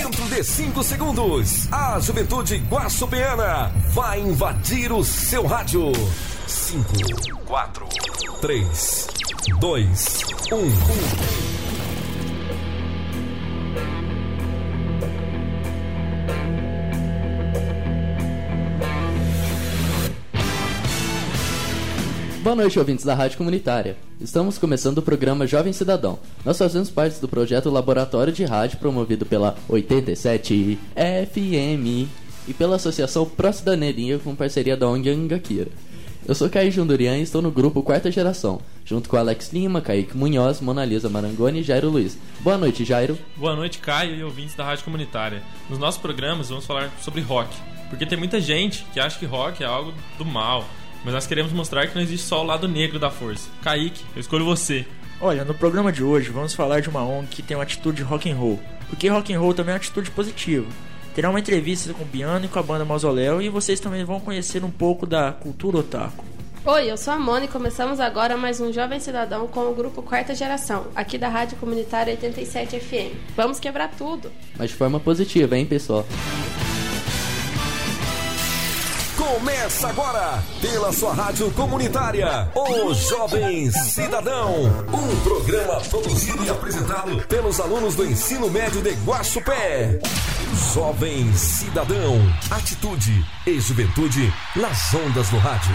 Dentro de 5 segundos, a Juventude Guaxupeana vai invadir o seu rádio. 5, 4, 3, 2, 1. Boa noite, ouvintes da Rádio Comunitária. Estamos começando o programa Jovem Cidadão. Nós fazemos parte do projeto Laboratório de Rádio, promovido pela 87 FM e pela Associação Pró Cidadania, com parceria da ONG Angakira. Eu sou Caio Jundurian e estou no grupo Quarta Geração, junto com Alex Lima, Kaique Munhoz, Monalisa Marangoni e Jairo Luiz. Boa noite, Jairo. Boa noite, Caio e ouvintes da Rádio Comunitária. Nos nossos programas vamos falar sobre rock, porque tem muita gente que acha que rock é algo do mal. Mas nós queremos mostrar que não existe só o lado negro da força. Kaique, eu escolho você. Olha, no programa de hoje vamos falar de uma ONG que tem uma atitude rock and roll, porque rock and roll também é uma atitude positiva. Terá uma entrevista com o Biano e com a banda Mausoléu e vocês também vão conhecer um pouco da cultura otaku. Oi, eu sou a Mona e começamos agora mais um Jovem Cidadão com o grupo Quarta Geração, aqui da Rádio Comunitária 87 FM. Vamos quebrar tudo! Mas de forma positiva, hein, pessoal? Começa agora, pela sua rádio comunitária, o Jovem Cidadão. Um programa produzido e apresentado pelos alunos do Ensino Médio de Guaxupé. Jovem Cidadão, atitude e juventude nas ondas do rádio.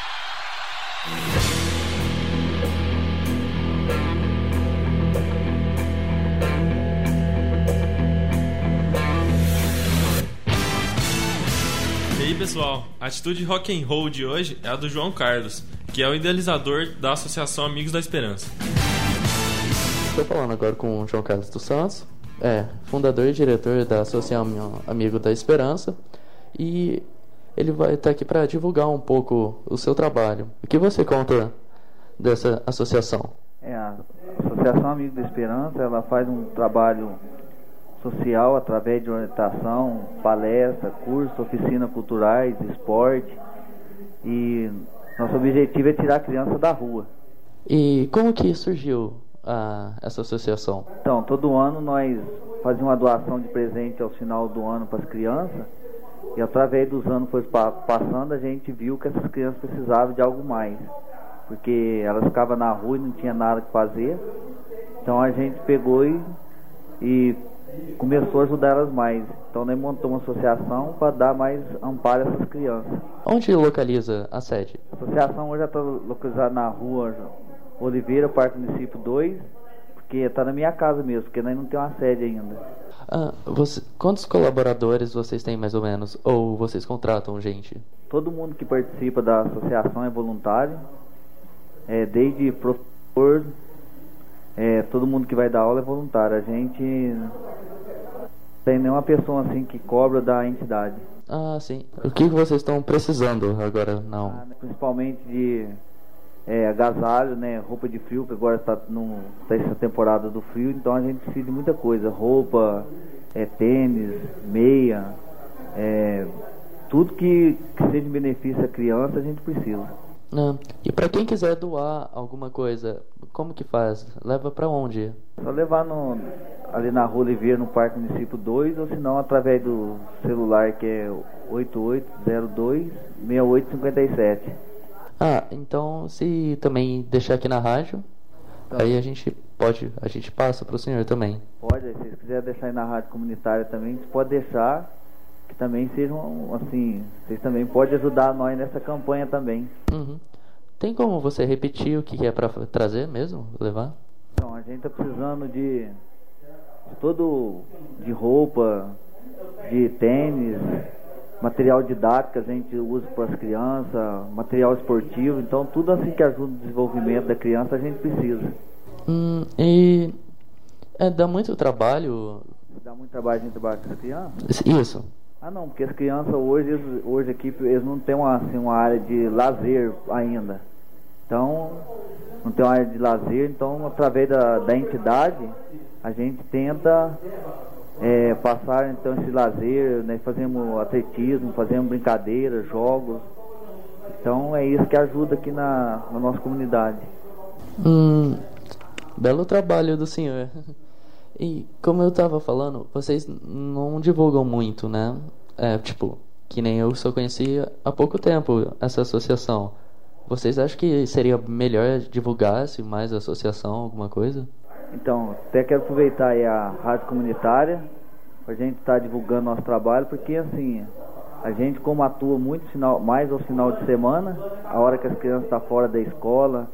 E aí, pessoal, a atitude rock and roll de hoje é a do João Carlos, que é o idealizador da Associação Amigos da Esperança. Estou falando agora com o João Carlos dos Santos, fundador e diretor da Associação Amigo da Esperança, e ele vai estar aqui para divulgar um pouco o seu trabalho. O que você conta dessa associação? A Associação Amigo da Esperança, ela faz um trabalho social através de orientação, palestra, curso, oficinas culturais, esporte, e nosso objetivo é tirar a criança da rua. E como que surgiu essa associação? Então, todo ano nós fazíamos uma doação de presente ao final do ano para as crianças, e através dos anos foi passando, a gente viu que essas crianças precisavam de algo mais, porque elas ficavam na rua e não tinha nada que fazer. Então a gente pegou e começou a ajudar elas mais. Então nós montamos uma associação para dar mais amparo a essas crianças. Onde localiza a sede? A associação hoje está localizada na rua Oliveira, Parque Município 2, porque está na minha casa mesmo, porque nós não temos uma sede ainda. Quantos colaboradores vocês têm mais ou menos? Ou vocês contratam gente? Todo mundo que participa da associação é voluntário, desde professor, todo mundo que vai dar aula é voluntário. A gente não tem nenhuma pessoa assim que cobra da entidade. Ah, sim. O que vocês estão precisando agora? Não. Principalmente de agasalho, né? Roupa de frio, que agora está essa temporada do frio, então a gente precisa de muita coisa. Roupa, tênis, meia, tudo que seja de benefício à criança a gente precisa. E para quem quiser doar alguma coisa, como que faz? Leva para onde? Só levar ali na Rua Oliveira, no Parque Município 2, ou se não através do celular, que é 8802-6857. Então se também deixar aqui na rádio, aí a gente passa para o senhor também. Pode, se vocês quiserem deixar aí na rádio comunitária também, você pode deixar, que também sejam assim, vocês também podem ajudar nós nessa campanha também. Uhum. Tem como você repetir o que é para trazer mesmo, levar? Então, a gente está precisando de roupa, de tênis, material didático que a gente usa para as crianças, material esportivo, então tudo assim que ajuda o desenvolvimento da criança a gente precisa. E dá muito trabalho? Dá muito trabalho a gente trabalhar com as crianças? Isso. Não, porque as crianças hoje aqui, eles não têm uma área de lazer ainda. Então, não tem uma área de lazer, então através da entidade a gente tenta passar então esse lazer, né? Fazemos atletismo, fazemos brincadeiras, jogos. Então é isso que ajuda aqui na nossa comunidade. Belo trabalho do senhor. E como eu tava falando, vocês não divulgam muito, né? Que nem eu só conheci há pouco tempo essa associação. Vocês acham que seria melhor divulgasse mais a associação, alguma coisa? Então, até quero aproveitar aí a rádio comunitária para a gente estar divulgando nosso trabalho, porque assim, a gente como atua muito mais ao final de semana, a hora que as crianças estão fora da escola,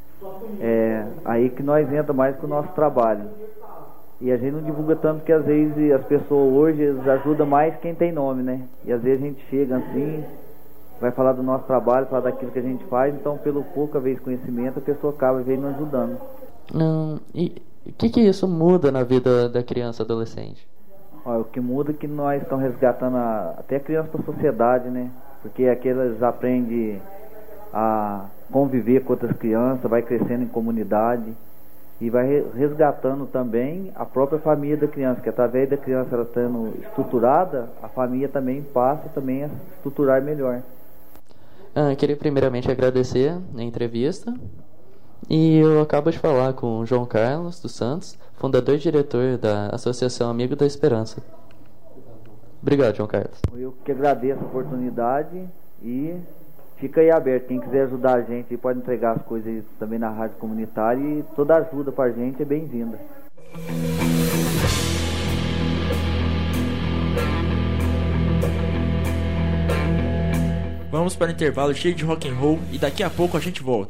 aí que nós entramos mais com o nosso trabalho. E a gente não divulga tanto, porque às vezes as pessoas hoje ajudam mais quem tem nome, né? E às vezes a gente chega assim, vai falar do nosso trabalho, falar daquilo que a gente faz, então pelo pouca vez conhecimento a pessoa acaba nos ajudando. E o que isso muda na vida da criança e adolescente? O que muda é que nós estamos resgatando até a criança para a sociedade, né? Porque aqui eles aprendem a conviver com outras crianças, vai crescendo em comunidade e vai resgatando também a própria família da criança, que através da criança ela estando estruturada, a família também passa também a estruturar melhor. Queria primeiramente agradecer a entrevista. E eu acabo de falar com o João Carlos dos Santos, fundador e diretor da Associação Amigo da Esperança. Obrigado, João Carlos. Eu que agradeço a oportunidade e fica aí aberto. Quem quiser ajudar a gente pode entregar as coisas também na rádio comunitária, e toda ajuda pra gente é bem-vinda. Vamos para o intervalo cheio de rock and roll e daqui a pouco a gente volta.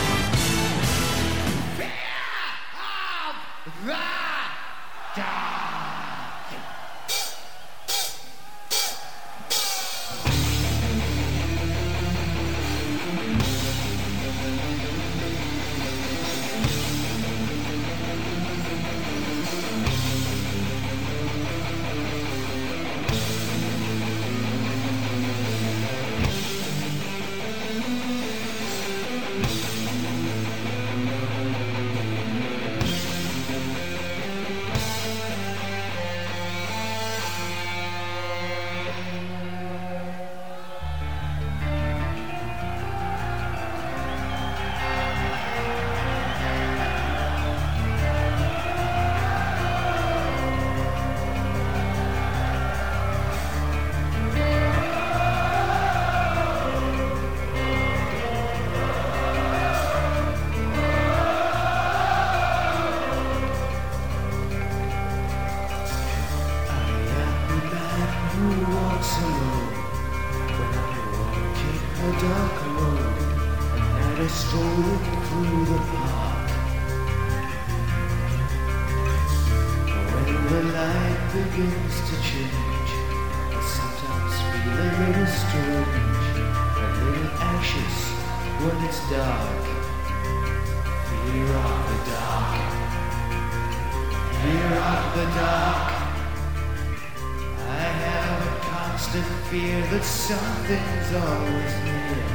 Something's always near.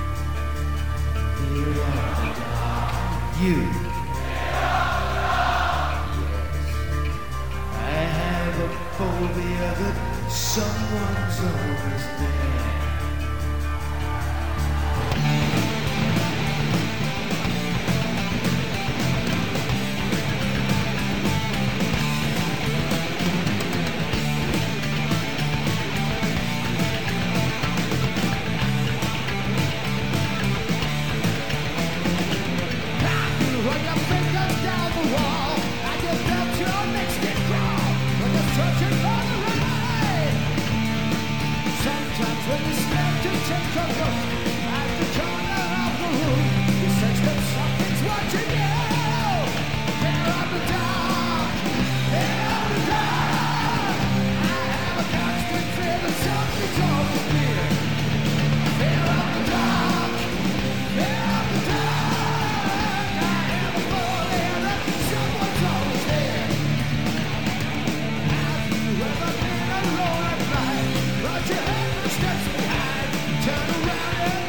Fear of the dark. You. Fear of the dark. Yes. I have a phobia that someone's always there. Turn around and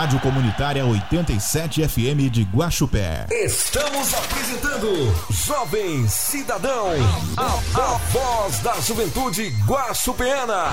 Rádio Comunitária 87 FM de Guaxupé. Estamos apresentando Jovem Cidadão, a voz da juventude guaxupeana.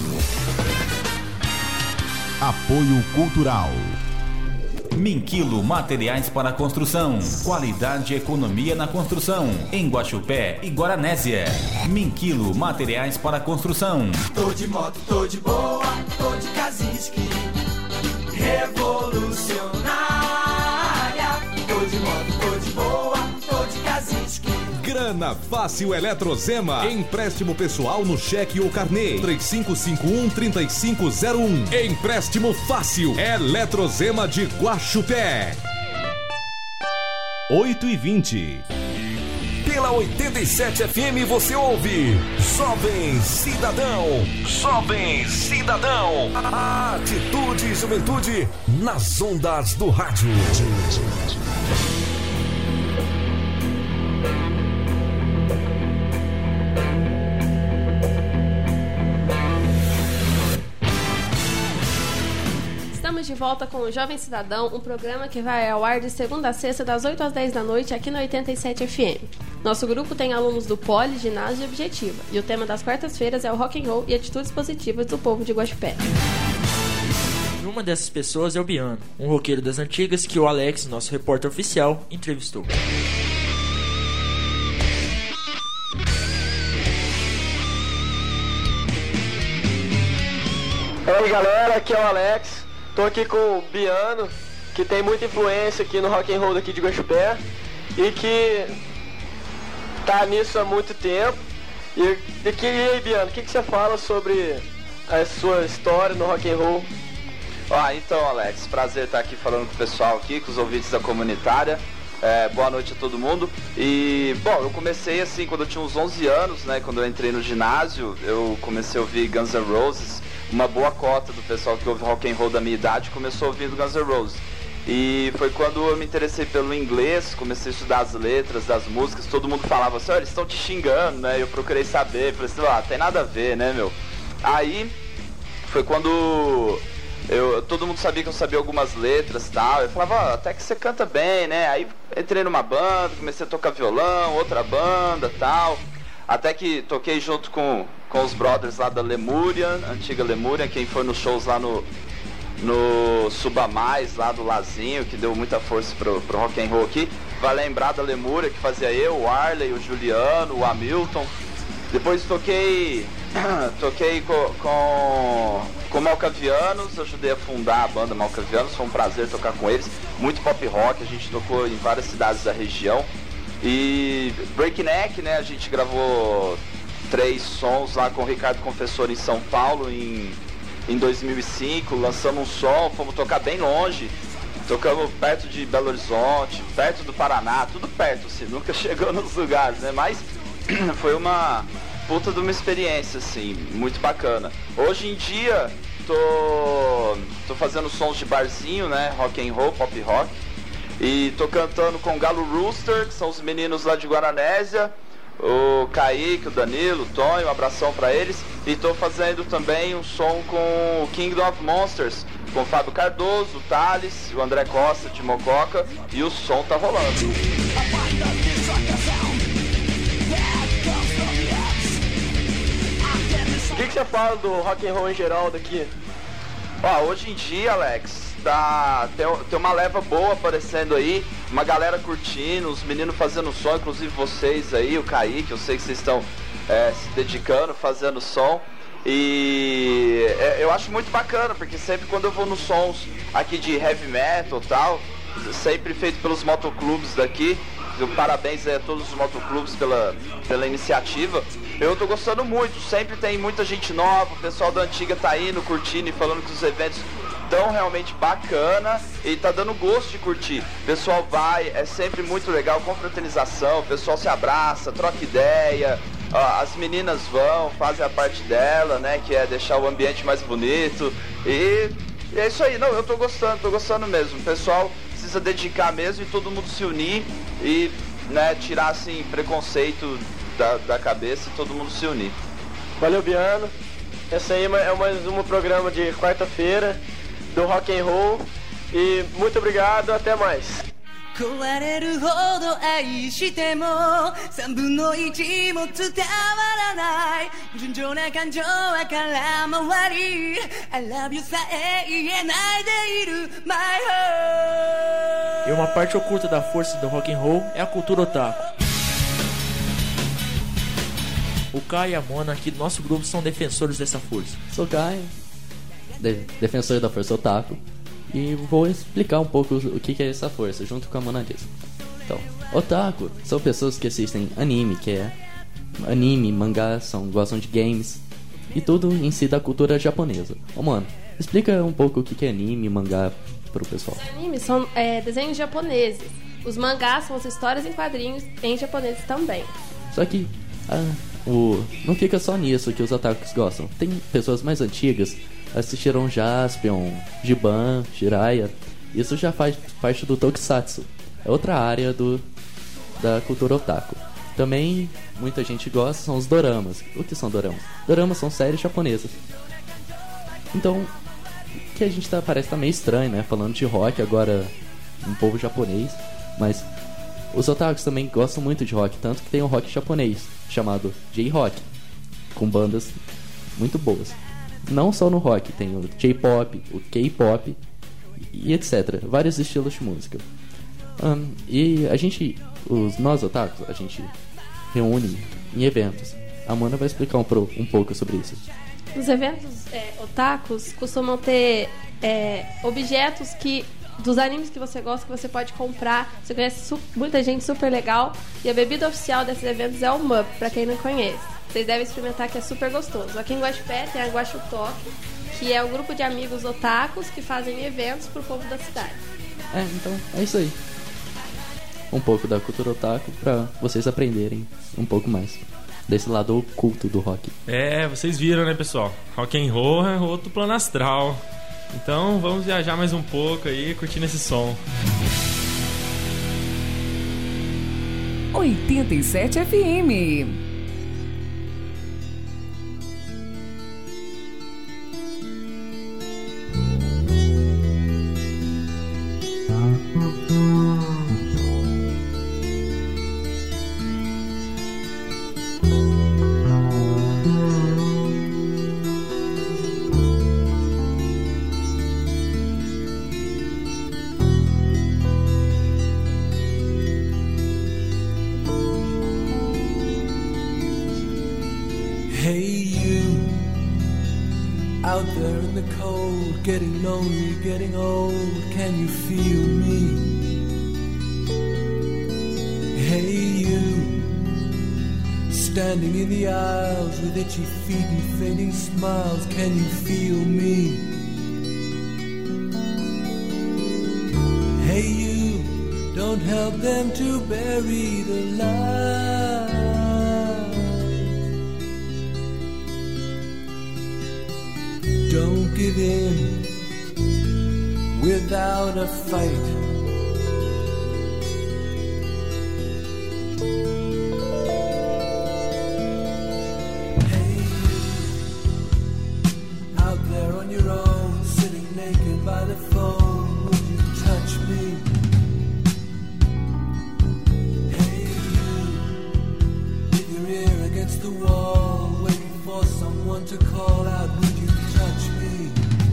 Apoio Cultural. Minquilo Materiais para Construção. Qualidade e economia na construção. Em Guaxupé e Guaranésia. Minquilo Materiais para Construção. Tô de moto, tô de boa, tô de Kazinski. Revolucionária. Tô de moto, tô de boa, tô de Kazinski. Grana Fácil Eletrozema. Empréstimo pessoal no cheque ou carnê. 3551-3501. Empréstimo fácil. Eletrozema de Guaxupé. 8h20. Pela 87 FM você ouve Jovem Cidadão. Jovem Cidadão. A atitude e juventude nas ondas do rádio. Estamos de volta com o Jovem Cidadão, um programa que vai ao ar de segunda a sexta, das 8 às 10 da noite, aqui no 87 FM. Nosso grupo tem alunos do Poli, Ginásio e Objetiva, e o tema das quartas-feiras é o rock and roll e atitudes positivas do povo de Guaxupé. E uma dessas pessoas é o Biano, um roqueiro das antigas que o Alex, nosso repórter oficial, entrevistou. E aí galera, aqui é o Alex, tô aqui com o Biano, que tem muita influência aqui no rock and roll daqui de Guaxupé e que tá nisso há muito tempo. E aí Biano, o que você fala sobre a sua história no rock and roll? Então Alex, prazer estar aqui falando com o pessoal aqui, com os ouvintes da comunitária. Boa noite a todo mundo. E, bom, eu comecei assim quando eu tinha uns 11 anos, né? Quando eu entrei no ginásio, eu comecei a ouvir Guns N' Roses. Uma boa cota do pessoal que ouve rock and roll da minha idade começou ouvindo Guns N' Roses. E foi quando eu me interessei pelo inglês, comecei a estudar as letras das músicas. Todo mundo falava assim, eles estão te xingando, né? Eu procurei saber, falei assim, tem nada a ver, né, meu? Aí foi quando todo mundo sabia que eu sabia algumas letras e tal. Eu falava, até que você canta bem, né? Aí entrei numa banda, comecei a tocar violão, outra banda e tal. Até que toquei junto com os brothers lá da Lemurian, antiga Lemurian, quem foi nos shows lá no Suba Mais, lá do Lazinho, que deu muita força pro rock and roll aqui. Vai lembrar da Lemurian, que fazia eu, o Arley, o Juliano, o Hamilton. Depois toquei com Malcavianos, ajudei a fundar a banda Malcavianos, foi um prazer tocar com eles. Muito pop rock, a gente tocou em várias cidades da região. E Breakneck, né, a gente gravou 3 sons lá com o Ricardo Confessor em São Paulo em 2005, lançamos um som, fomos tocar bem longe, tocamos perto de Belo Horizonte, perto do Paraná, tudo perto, assim, nunca chegou nos lugares, né, mas foi uma puta de uma experiência, assim, muito bacana. Hoje em dia, tô fazendo sons de barzinho, né, rock and roll, pop rock, e tô cantando com Galo Rooster, que são os meninos lá de Guaranésia, o Kaique, o Danilo, o Tonho, um abração pra eles. E tô fazendo também um som com o Kingdom of Monsters, com o Fábio Cardoso, o Thales, o André Costa, de Mococa, e o som tá rolando. O que você fala do rock and roll em geral daqui? Hoje em dia, Alex, tem uma leva boa aparecendo aí, uma galera curtindo, os meninos fazendo som, inclusive vocês aí, o Kaique, eu sei que vocês estão se dedicando, fazendo som. E eu acho muito bacana, porque sempre quando eu vou nos sons aqui de heavy metal e tal, sempre feito pelos motoclubes daqui, parabéns a todos os motoclubes pela iniciativa. Eu tô gostando muito, sempre tem muita gente nova, o pessoal da antiga tá indo, curtindo e falando que os eventos tão realmente bacana e tá dando gosto de curtir. O pessoal vai, é sempre muito legal, confraternização, o pessoal se abraça, troca ideia, as meninas vão, fazem a parte dela, né, que é deixar o ambiente mais bonito e é isso aí. Não, eu tô gostando mesmo. O pessoal precisa dedicar mesmo e todo mundo se unir e, né, tirar assim preconceito da cabeça e todo mundo se unir. Valeu, Biano. Esse aí é mais um programa de quarta-feira do rock and roll E muito obrigado, até mais. 壊れるほど愛しても3分の1も伝わらない純情な感情は空回り I love you さえ言えないでいる My heart. E uma parte oculta da força do rock and roll é a cultura otaku. O Kai e a Mona aqui do nosso grupo são defensores dessa força. Sou Kai, defensor da força otaku. E vou explicar um pouco o que é essa força, junto com a Mona diz. Então, otaku são pessoas que assistem anime, mangá, gostam de games e tudo em si da cultura japonesa. Ô mano, explica um pouco o que é anime, mangá pro pessoal. Os animes são desenhos japoneses. Os mangás são as histórias em quadrinhos em japonês também. Só que não fica só nisso que os otakus gostam. Tem pessoas mais antigas assistiram Jaspion, Giban, Jiraiya. Isso já faz parte do Tokusatsu. É outra área da cultura otaku. Também muita gente gosta são os doramas. O que são doramas? Doramas são séries japonesas. Então, que a gente parece meio estranho, né? Falando de rock agora, um povo japonês. Mas os otakus também gostam muito de rock. Tanto que tem um rock japonês, chamado J-Rock, com bandas muito boas. Não só no rock, tem o J-Pop, o K-Pop e etc. Vários estilos de música. E nós otakus, a gente reúne em eventos. A Mona vai explicar um pouco sobre isso. Os eventos otakus costumam ter objetos dos animes que você gosta, que você pode comprar. Você conhece muita gente super legal. E a bebida oficial desses eventos é o MUP, pra quem não conhece. Vocês devem experimentar, que é super gostoso. Aqui em Guaxupé tem a Guaxutoque, que é um grupo de amigos otakus que fazem eventos pro povo da cidade. Então é isso aí. Um pouco da cultura otaku pra vocês aprenderem um pouco mais desse lado oculto do rock. Vocês viram, né, pessoal? Rock and roll é outro plano astral. Então vamos viajar mais um pouco aí, curtindo esse som. 87 FM. Out there in the cold, getting lonely, getting old, can you feel me? Hey you, standing in the aisles with itchy feet and fainting smiles, can you feel me? Hey you, don't help them to bury the light. Don't give in without a fight. Hey, out there on your own, sitting naked by the phone, would you touch me? Hey, you, with your ear against the wall, waiting for someone to call out, would you touch me?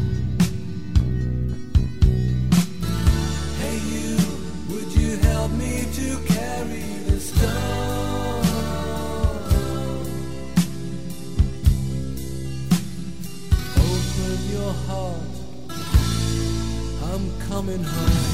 Hey you, would you help me to carry the stone? Open your heart, I'm coming home.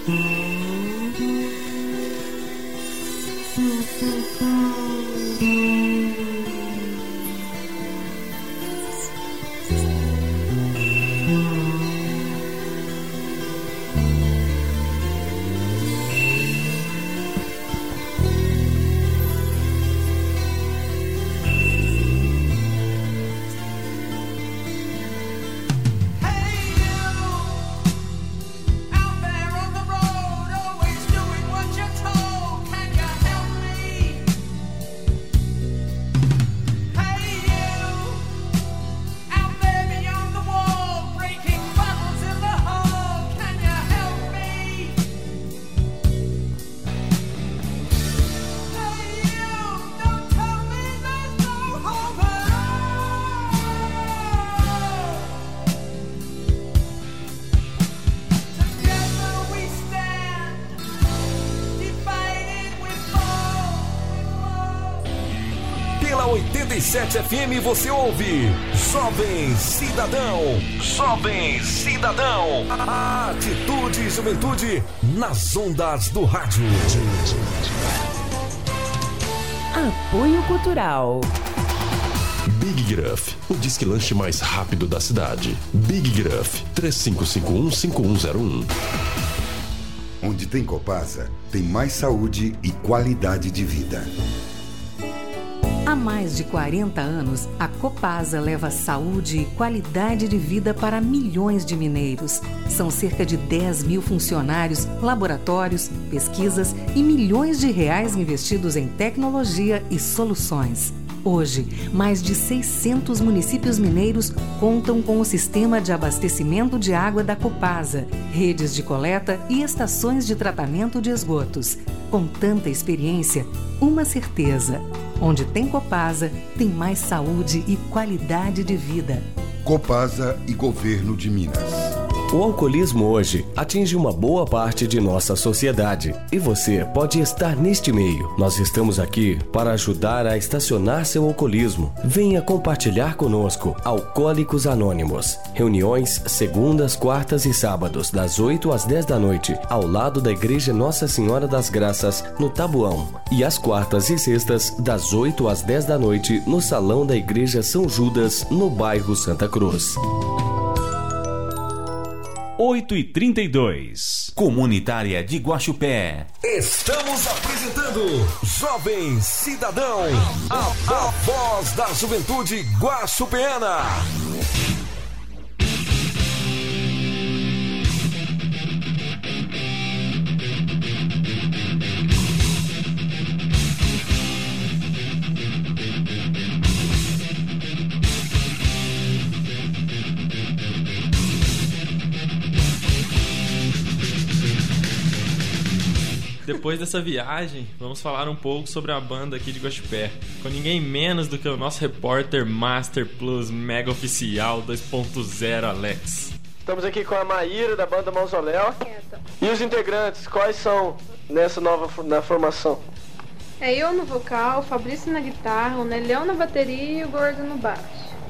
Pela 87 FM você ouve Jovem Cidadão. Jovem Cidadão. A atitude e juventude nas ondas do rádio. Apoio Cultural. Big Gruff, o disque lanche mais rápido da cidade. Big Gruff, 3551-5101. Onde tem Copasa, tem mais saúde e qualidade de vida. Há mais de 40 anos, a Copasa leva saúde e qualidade de vida para milhões de mineiros. São cerca de 10 mil funcionários, laboratórios, pesquisas e milhões de reais investidos em tecnologia e soluções. Hoje, mais de 600 municípios mineiros contam com o sistema de abastecimento de água da Copasa, redes de coleta e estações de tratamento de esgotos. Com tanta experiência, uma certeza: onde tem Copasa, tem mais saúde e qualidade de vida. Copasa e Governo de Minas. O alcoolismo hoje atinge uma boa parte de nossa sociedade e você pode estar neste meio. Nós estamos aqui para ajudar a estacionar seu alcoolismo. Venha compartilhar conosco Alcoólicos Anônimos. Reuniões segundas, quartas e sábados, das 8 às 10 da noite, ao lado da Igreja Nossa Senhora das Graças, no Tabuão. E às quartas e sextas, das 8 às 10 da noite, no Salão da Igreja São Judas, no bairro Santa Cruz. 8h32. Comunitária de Guaxupé. Estamos apresentando Jovem Cidadão, a voz da juventude guaxupeana. Depois dessa viagem, vamos falar um pouco sobre a banda aqui de Guaxupé, com ninguém menos do que o nosso repórter Master Plus Mega Oficial 2.0 Alex. Estamos aqui com a Maíra da banda Mausoléu. E os integrantes, quais são nessa na formação? É eu no vocal, o Fabrício na guitarra, o Nelhão na bateria e o Gordo no baixo.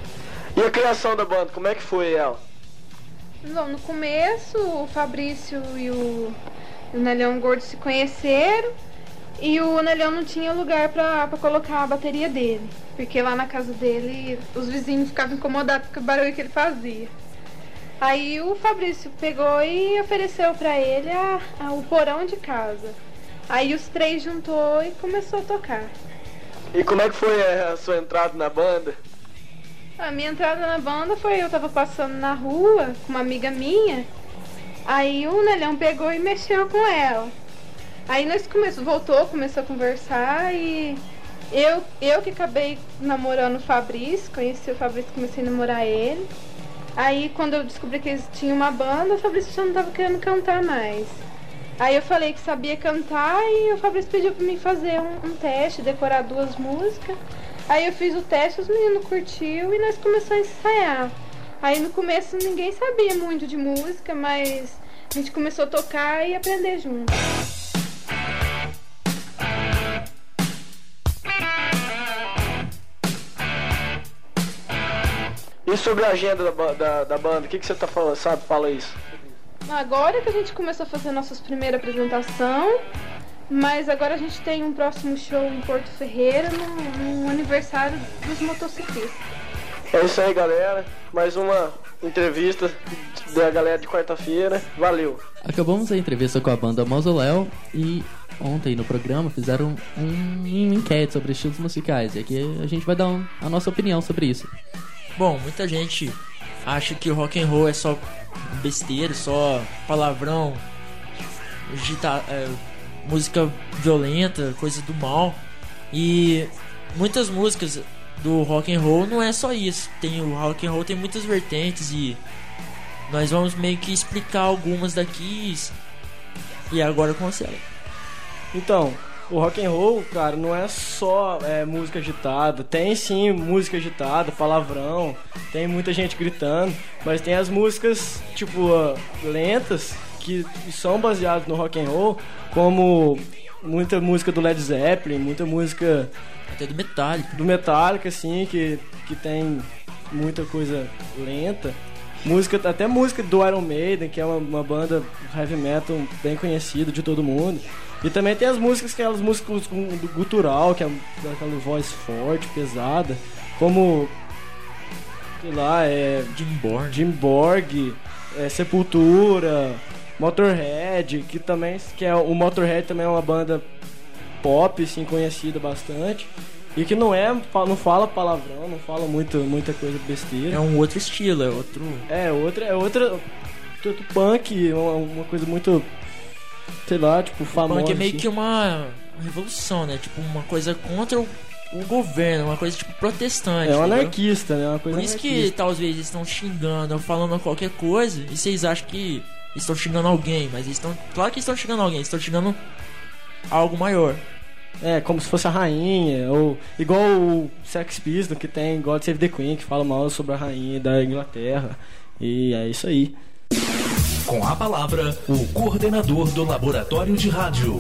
E a criação da banda, como é que foi ela? Bom, no começo o Fabrício e o Nelhão e o Gordo se conheceram e o Nelhão não tinha lugar pra colocar a bateria dele, porque lá na casa dele os vizinhos ficavam incomodados com o barulho que ele fazia. Aí o Fabrício pegou e ofereceu pra ele o porão de casa. Aí os três juntou e começou a tocar. E como é que foi a sua entrada na banda? A minha entrada na banda foi, eu tava passando na rua com uma amiga minha. Aí o Nelhão pegou e mexeu com ela. Aí nós começou a conversar e eu que acabei namorando o Fabrício, conheci o Fabrício, comecei a namorar ele. Aí quando eu descobri que eles tinham uma banda, o Fabrício já não tava querendo cantar mais. Aí eu falei que sabia cantar e o Fabrício pediu pra mim fazer um teste, decorar 2 músicas. Aí eu fiz o teste, os meninos curtiram e nós começamos a ensaiar. Aí no começo ninguém sabia muito de música, mas a gente começou a tocar e aprender junto. E sobre a agenda da banda, o que você tá falando, sabe? Fala isso. Agora que a gente começou a fazer nossas primeiras apresentações, mas agora a gente tem um próximo show em Porto Ferreira, no aniversário dos motociclistas. É isso aí, galera. Mais uma entrevista da galera de quarta-feira. Valeu. Acabamos a entrevista com a banda Mausoléu e ontem no programa fizeram um enquete sobre estilos musicais. E aqui a gente vai dar a nossa opinião sobre isso. Bom, muita gente acha que o rock and roll é só besteira, só palavrão, música violenta, coisa do mal. E muitas músicas do rock and roll não é só isso. O rock and roll tem muitas vertentes e nós vamos meio que explicar algumas daqui. E agora com você. Então, o rock and roll, cara, não é só música agitada. Tem sim música agitada, palavrão, tem muita gente gritando, mas tem as músicas tipo lentas que são baseadas no rock and roll, como muita música do Led Zeppelin, muita música até do Metallica. Do Metallica, assim, que tem muita coisa lenta. Até música do Iron Maiden, que é uma banda heavy metal bem conhecida de todo mundo. E também tem as músicas, aquelas músicas do gutural, que é aquela voz forte, pesada, como, sei lá, Jim Borg, Sepultura, Motorhead, o Motorhead também é uma banda pop, assim, conhecida bastante, e que não fala palavrão, não fala muita coisa besteira. É um outro estilo, outro punk, uma coisa muito, sei lá, tipo, famosa. O punk é meio assim. que uma revolução, né? Tipo, uma coisa contra o governo, uma coisa tipo protestante. É um anarquista, né? Uma coisa Por isso anarquista. que talvez eles estão xingando ou falando qualquer coisa e vocês acham que estão xingando alguém, mas eles estão. Claro que estão xingando alguém, estão xingando algo maior. Como se fosse a rainha, ou igual o Sex Pistols, que tem God Save the Queen, que fala mal sobre a rainha da Inglaterra. E é isso aí. Com a palavra, o coordenador do Laboratório de Rádio.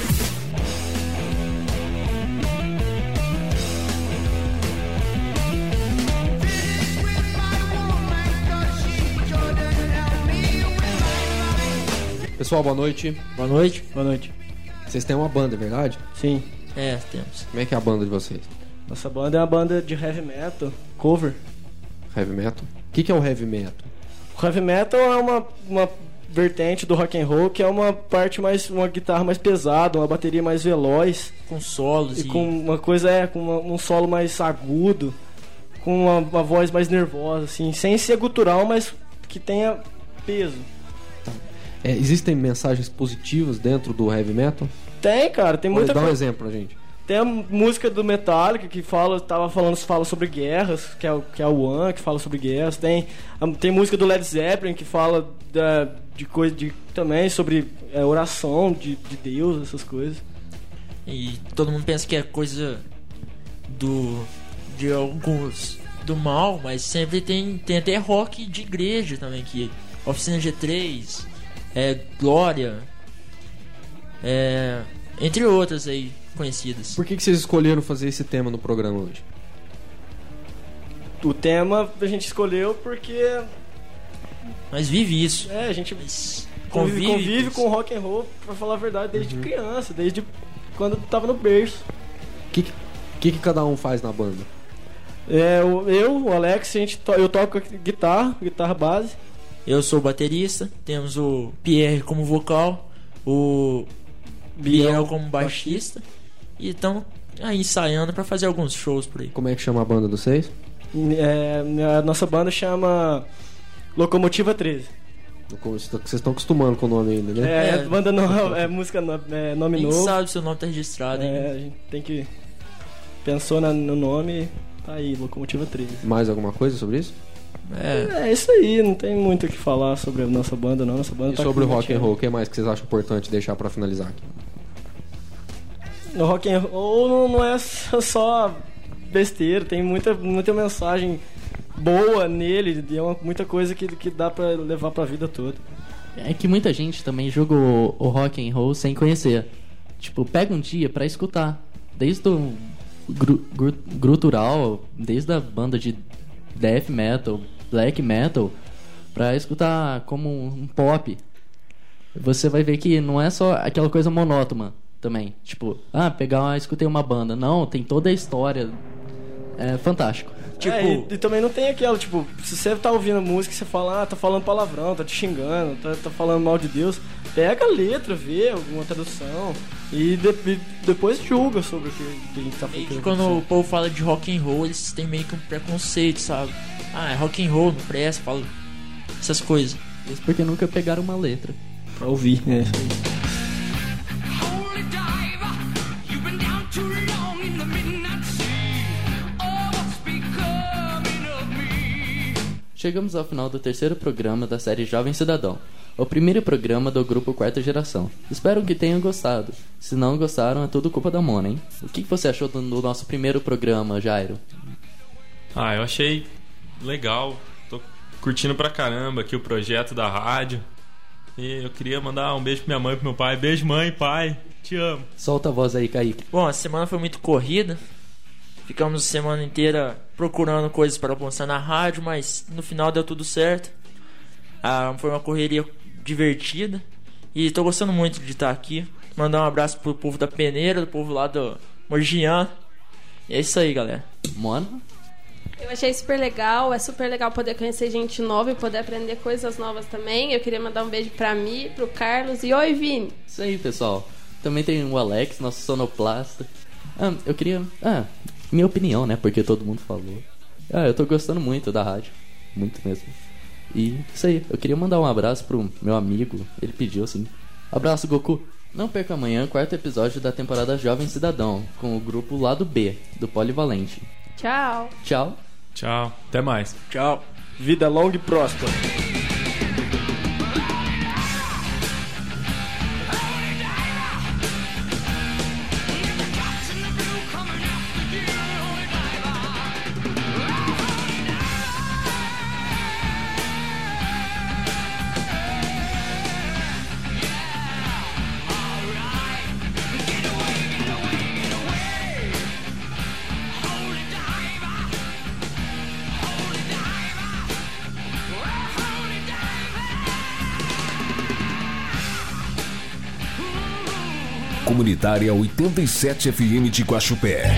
Pessoal, boa noite. Boa noite. Boa noite. Vocês têm uma banda, é verdade? Sim. Temos. Como é que é a banda de vocês? Nossa banda é uma banda de heavy metal, cover. Heavy metal? O que é o heavy metal? O heavy metal é uma vertente do rock and roll, que é uma guitarra mais pesada, uma bateria mais veloz, com solos e com uma coisa com um solo mais agudo, com uma voz mais nervosa, assim, sem ser gutural, mas que tenha peso. Existem mensagens positivas dentro do heavy metal? Tem, cara, tem muita coisa. Dá um exemplo pra gente. Tem a música do Metallica que fala sobre guerras, que é o One, que fala sobre guerras. Tem música do Led Zeppelin que fala também sobre oração de Deus, essas coisas. E todo mundo pensa que é coisa de alguns do mal, mas sempre tem até rock de igreja também, que Oficina G3, Glória, entre outras aí conhecidas. Por que vocês escolheram fazer esse tema no programa hoje? O tema a gente escolheu porque nós vive isso. A gente convive com rock and roll, pra falar a verdade, desde criança, desde quando tava no berço. O que cada um faz na banda? O Alex, eu toco guitarra base. Eu sou baterista, temos o Pierre como vocal, o Biel como baixista, e estamos aí ensaiando pra fazer alguns shows por aí. Como é que chama a banda de vocês? A nossa banda chama Locomotiva 13. Vocês estão acostumando com o nome ainda, né? Banda nova, música nome nem novo. Nem sabe se o nome tá registrado ainda. A gente tem que... Pensou no nome, tá aí, Locomotiva 13. Mais alguma coisa sobre isso? É isso aí, não tem muito o que falar sobre a nossa banda, não. Nossa banda e sobre o rock and roll, o que mais que vocês acham importante deixar pra finalizar aqui? No rock and roll não é só besteira, tem muita mensagem boa nele, e é muita coisa que dá pra levar pra vida toda. É que muita gente também julga o rock and roll sem conhecer. Tipo, pega um dia pra escutar, desde o gutural, desde a banda de death metal, black metal, pra escutar como um pop. você vai ver que não é só aquela coisa monótona também. Tipo, escutei uma banda. Não, tem toda a história. É fantástico. Tipo... e também não tem aquela, tipo, se você tá ouvindo a música e você fala, tá falando palavrão, tá te xingando, tá falando mal de Deus, pega a letra, vê alguma tradução e depois julga sobre o que a gente tá falando. E quando o povo fala de rock and roll, eles têm meio que um preconceito, sabe? É rock and roll, não presta, fala essas coisas. Isso porque nunca pegaram uma letra pra ouvir, né? Chegamos ao final do terceiro programa da série Jovem Cidadão, o primeiro programa do grupo Quarta Geração. Espero que tenham gostado. Se não gostaram, é tudo culpa da Mona, hein? O que você achou do nosso primeiro programa, Jairo? Eu achei legal. Tô curtindo pra caramba aqui o projeto da rádio. E eu queria mandar um beijo pra minha mãe e pro meu pai. Beijo, mãe, pai. Te amo. Solta a voz aí, Kaique. Bom, a semana foi muito corrida. Ficamos a semana inteira procurando coisas para postar na rádio, mas no final deu tudo certo. Foi uma correria divertida e tô gostando muito de estar aqui. Mandar um abraço pro povo da Peneira, do povo lá do Morgian. E é isso aí, galera. Mona? Eu achei super legal, é super legal poder conhecer gente nova e poder aprender coisas novas também. Eu queria mandar um beijo pra mim, pro Carlos e oi, Vini. Isso aí, pessoal. Também tem o Alex, nosso sonoplasta. Eu queria... minha opinião, né? Porque todo mundo falou. Eu tô gostando muito da rádio. Muito mesmo. E isso aí. Eu queria mandar um abraço pro meu amigo. Ele pediu assim. Abraço, Goku. Não perca amanhã o quarto episódio da temporada Jovem Cidadão, com o grupo Lado B, do Polivalente. Tchau. Tchau. Tchau. Até mais. Tchau. Vida longa e próspera. Comunitária 87 FM de Guaxupé.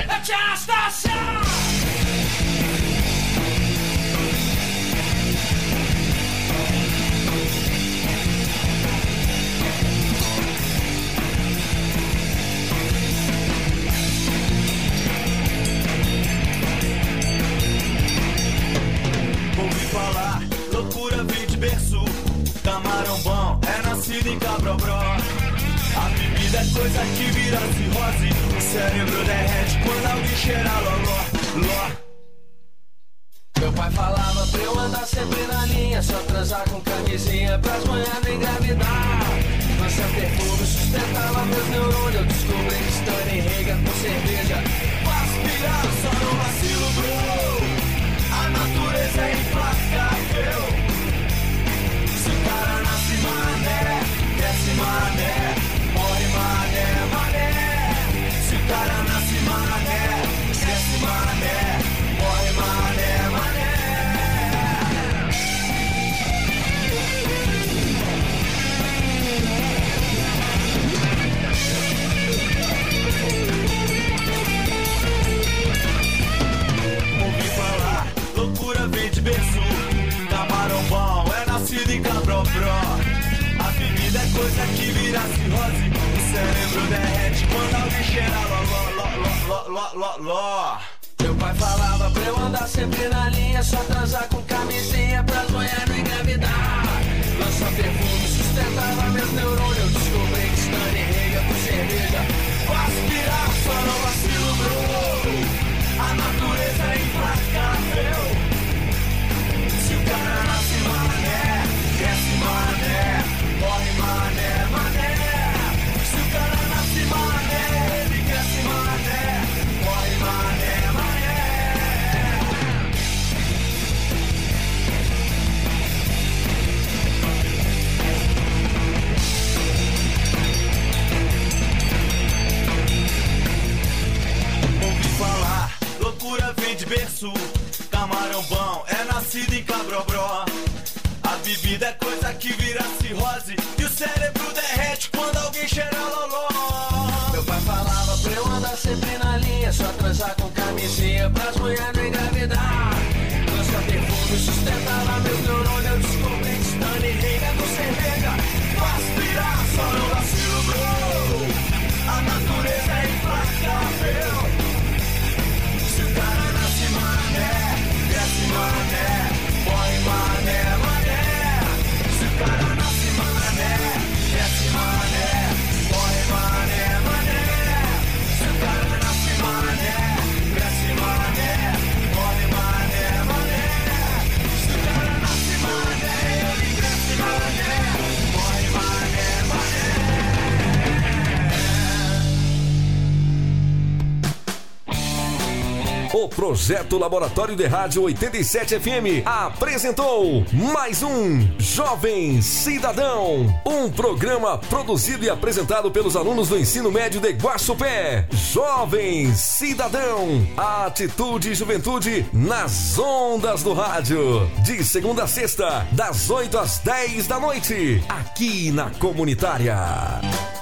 Ouvi falar, loucura vem de berço. Camarão bom é nascido em Cabrobró. A bebida é coisa que vira cirrose. O cérebro derrete quando alguém cheira loló, ló. Meu pai falava pra eu andar sempre na linha, só transar com camisinha pras manhãs não engravidar. Nossa perfume sustentava meus neurônios. Eu descobri que Stanley Reagan com cerveja faz pirar, só no vacilo, bro. A natureza é implacável. Se o cara nasce mané, desce mané, morre mané, mané. Se o cara nasce mané, desce mané, morre mané, mané. Ouvi falar, loucura vem de berço. Camarão bom é nascido em Cabrobró. A bebida é coisa que vira cirrose. O cérebro derrete quando alguém cheira ló. Meu pai falava pra eu andar sempre na linha, só transar com camisinha pras mulheres não engravidar. Lança perfume sustentava meus neurônios. Eu descobri que Stanley Reagan com cerveja faz pirar, só não vacilo, bro. A natureza é implacável. Se o cara nasce mané, cresce mané, morre mané, mané. Se o cara nasce mané, ele cresce mané, morre mané, mané. Ouvi falar, loucura vem de berço. Camarão bom é nascido em Cabrobró. A bebida é coisa que vira cirrose e o cérebro que cheira loló. Meu pai falava pra eu andar sempre na linha, só transar com camisinha pras mulheres não engravidar. Lança perfume, sustentava meus neurônios, eu descobri que Stanley Reina com cerveja faz pirar, só não vacilo, bro. A natureza é implacável. Se o cara nasce mané, cresce mané, morre mané, mané. Se o cara nasce mané, cresce mané, morre mané, mané. Se o cara nasce mané, cresce mané, morre mané, mané. Se o cara nasce mané, ele cresce mané, morre mané, mané. O Projeto Laboratório de Rádio 87 FM apresentou mais um Jovem Cidadão, um programa produzido e apresentado pelos alunos do ensino médio de Guaxupé. Jovem Cidadão, atitude e juventude nas ondas do rádio, de segunda a sexta, das 8 às 10 da noite, aqui na Comunitária.